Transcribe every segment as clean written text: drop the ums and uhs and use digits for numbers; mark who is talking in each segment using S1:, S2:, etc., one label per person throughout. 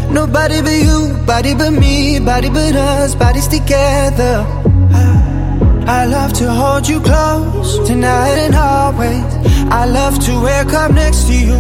S1: Nobody but you, body but me, body but us, bodies together. I love to hold you close, tonight and always. I love to wake up next to you.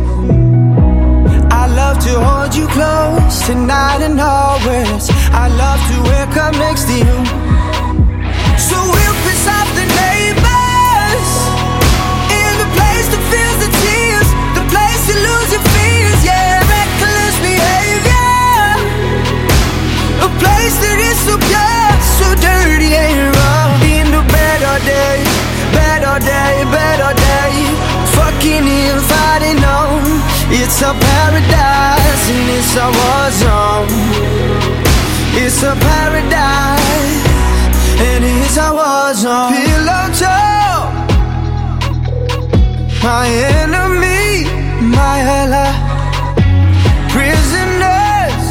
S1: I love to hold you close, tonight and always. I love to wake up next to you. So we'll piss off the neighbors, in the place that feels the tears, the place you lose your fears, yeah, reckless behavior. A place that is so pure, so dirty and raw. In the better day, better day, better day. Fucking and fighting on. It's a paradise and it's a war zone. It's a paradise and it's a war zone. Pillow talk, my enemy, my ally. Prisoners,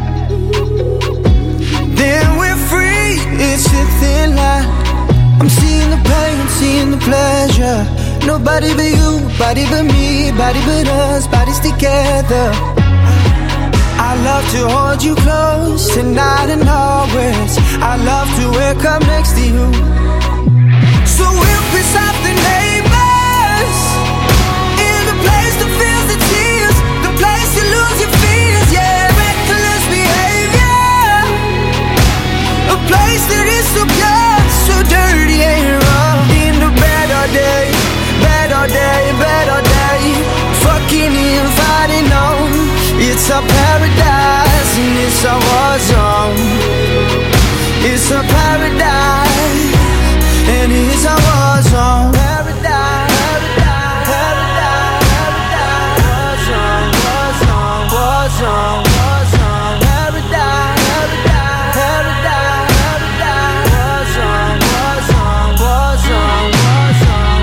S1: then we're free. It's a thin line. I'm seeing the pain, seeing the pleasure. Nobody but you, body but me, body but us, bodies together. I love to hold you close, tonight and always. I love to wake up next to you. So we'll piss off the neighbors, in the place that feels the tears, the place you lose your fears, yeah, reckless behavior. A place that is so pure, so dirty and raw. In the better day, better day, better day. Fucking and fighting on. It's a paradise and it's a war zone. It's a paradise and it's a war zone. Paradise, paradise, paradise, war zone, war zone, war zone, war zone. Paradise, paradise, paradise, war zone, war zone, war zone, war zone.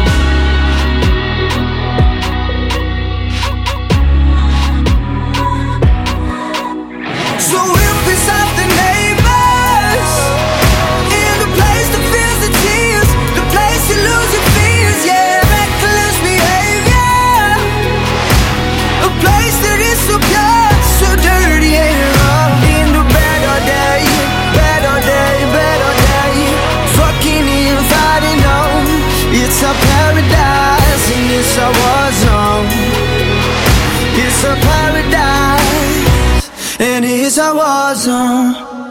S1: So we'll piss off the neighbors, in the place that feels the tears, the place you lose your fears, yeah, reckless behavior. A place that is so pure, so dirty and raw. In the better day, better day, better day. Fucking and fighting on. It's a paradise and it's a war zone. It's a paradise and it's a war zone.